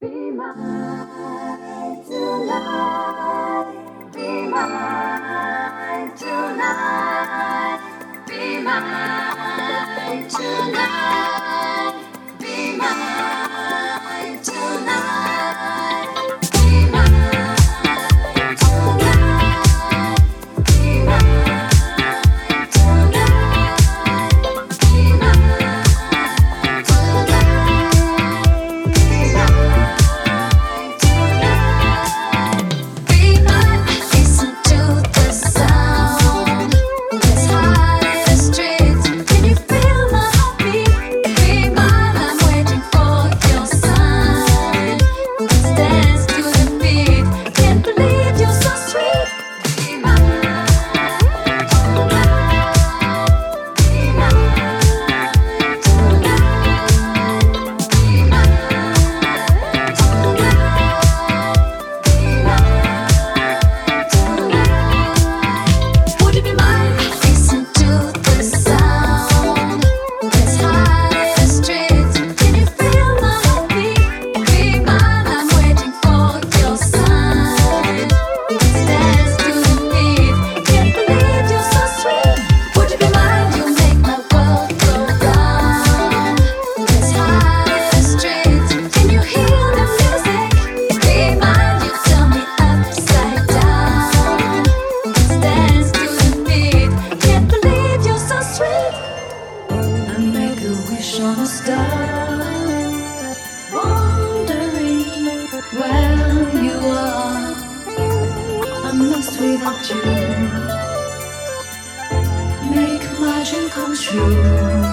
Be mine tonight. Be mine tonight. Be mine tonight. Be mine tonight. Be mine tonight. Be mine tonight. Be mine on a star, wondering where you are. I'm lost without you. Make my dream come true.